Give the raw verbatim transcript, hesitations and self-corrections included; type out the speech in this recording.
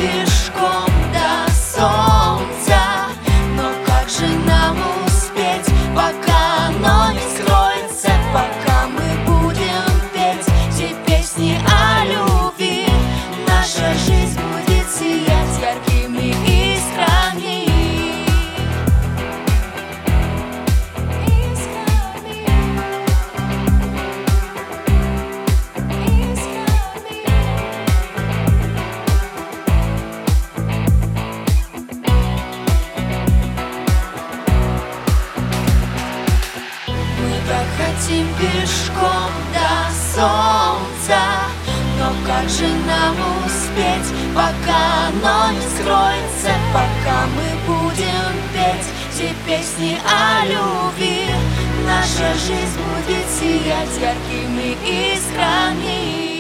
пешком до солнца. Но как же нам успеть, пока оно не скроется, пока мы будем петь все песни о любви? Наша жизнь будет сиять яркими искрами. Хотим пешком до солнца, но как же нам успеть, пока оно не скроется, пока мы будем петь все песни о любви? Наша жизнь будет сиять яркими искрами.